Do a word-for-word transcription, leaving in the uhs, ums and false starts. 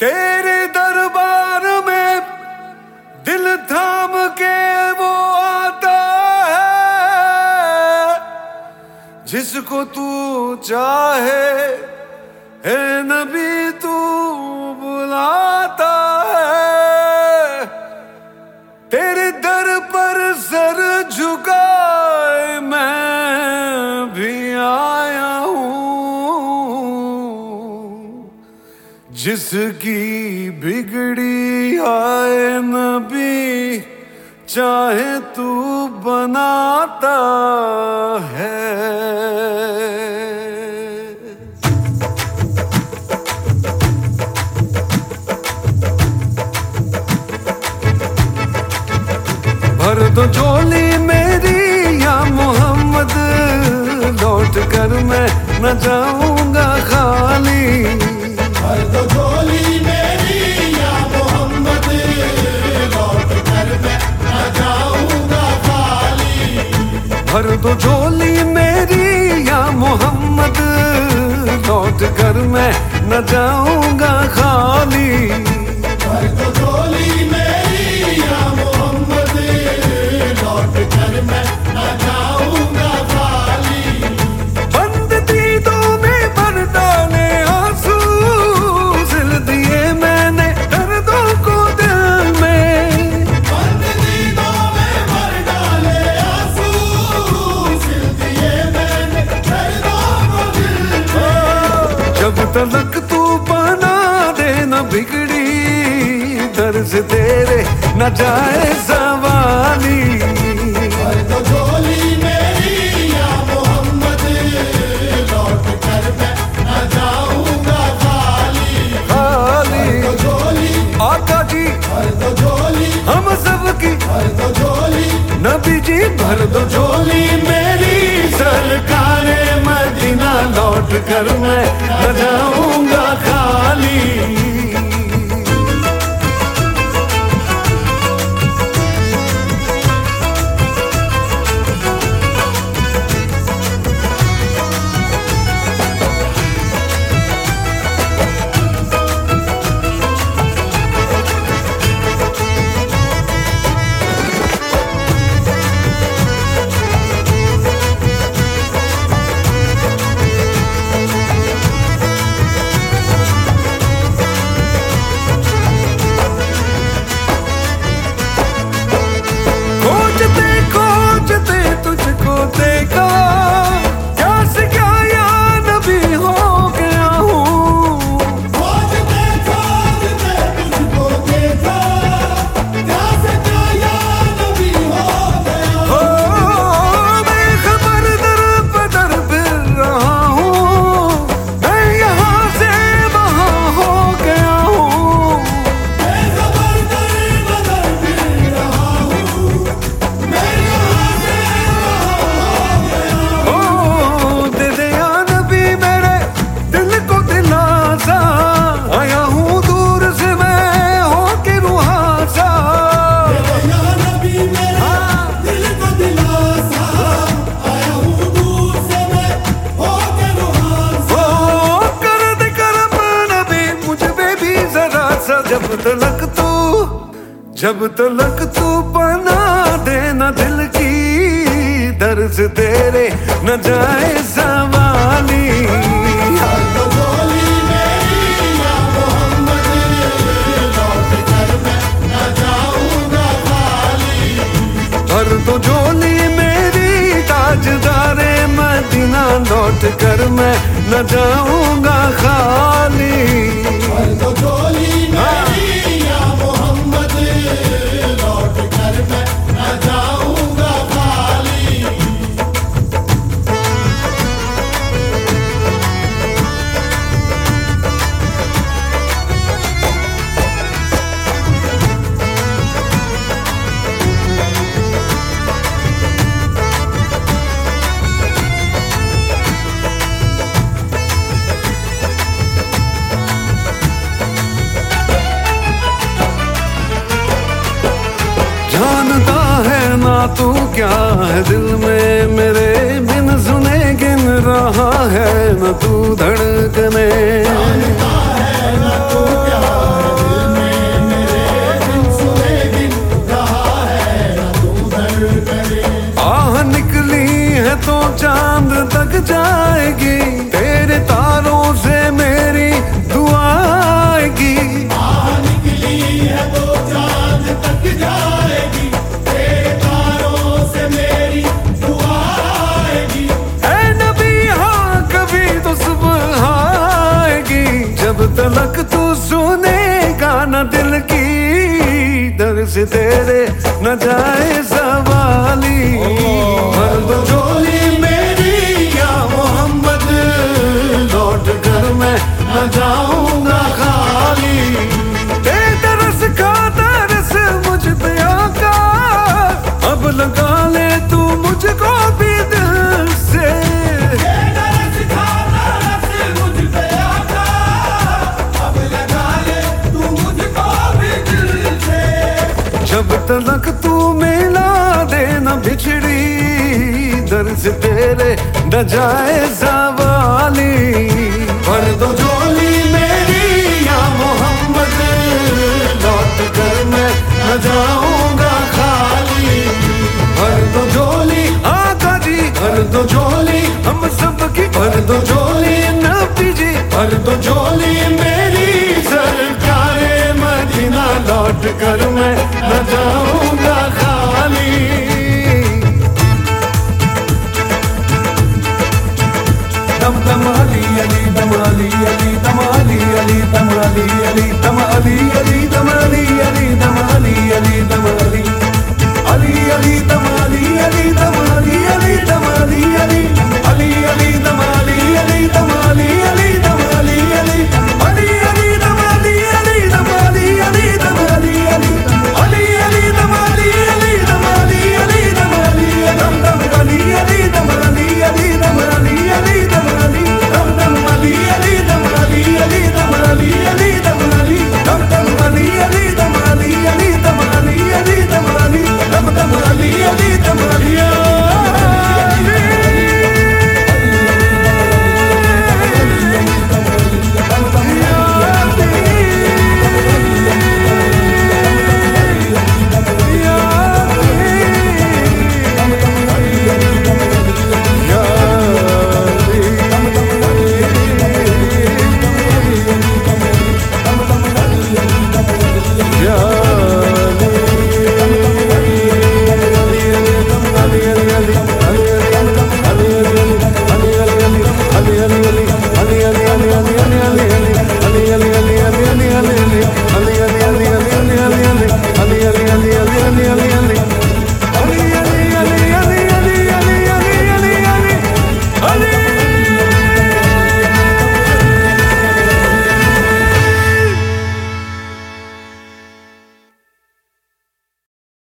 तेरे दरबार में दिल थाम के वो आता है जिसको तू चाहे, है नबी तू बुलाता है। तेरे दर पर सर झुकाए मैं भी आया हूँ, जिसकी बिगड़ी आए नबी चाहे तू बनाता है। भर दो झोली मेरी या मोहम्मद, लौट कर मैं न जाऊंगा खाली। भर दो झोली मेरी या मोहम्मद, लौट कर मैं न जाऊंगा खाली। भर दो झोली मेरी या मोहम्मद, लौट कर मैं न जाऊंगा खाली। भर दो झोली मेरी या मोहम्मद, लौट कर मैं न जाऊंगा खाली। बंद दीदों में भर डाले आंसू, सिल दिए मैंने दर्दों को दिल में। बंद दीदों में भर डाले आंसू, सिल दिए मैंने दर्दों को दिल में। जब तलक तू बना दे न बिगड़ी दर्द तेरे न जाए सवाली। भर दो झोली मेरी या मोहम्मद, लौट कर मैं न जाऊंगा खाली। खाली भर दो झोली आका जी, भर दो झोली हम सबकी भर दो झोली नबी जी, भर दो झोली मेरी सरकारे मदीना, लौट कर मैं न जाऊंगा खाली। तुझको देखा प्यास क्या या नबी हो गया हूँ। खोजते खोजते तुझको देखा, प्यास क्या या नबी हो गया हो मैं खबर दर बदर फिर रहा हूँ, मैं यहाँ से वहाँ हो गया हूँ। मैं खबर दर बदर फिर रहा हूँ, मैं यहाँ से दे दे या नबी मेरे दिल को दिलासा, आया हूँ दूर से मैं होके रुहासा। या नबी मेरे दिल को दिलासा, आया हूँ दूर से मैं होके रुहासा। ओ कर दे करम नबी मुझ पे भी जरा सा, जब तलक तू जब तलक तू बना देना दिल की दर्द तेरे न जाए सवाली। भर दो झोली मेरी या मोहम्मद, लौट कर मैं न जाऊंगा खाली। भर दो झोली मेरी ताजदारे मदीना, लौट कर मैं न जाऊंगा खाली। भर दो झोली मेरी या मोहम्मद, लौट कर मैं न जाऊंगा खाली। जानता है ना तू क्या है दिल में मेरे, बिन सुने गिन रहा है न तू धड़कने। जानता है ना तू क्या तलक तू सुनेगा न दिल की दर से तेरे न जाए सवाली। भर दो झोली मेरी या मोहम्मद, लौट कर मैं न जाऊंगा खाली। बेदरस का दरस मुझ पे आका, अब लगा ले तू मुझको भी दिल से। बेदरस का दरस मुझ पे आका, अब लगा ले तू मुझको भी दिल से। जब तलक तू मिला दे न बिछड़ी दर से तेरे न जाए सवाली।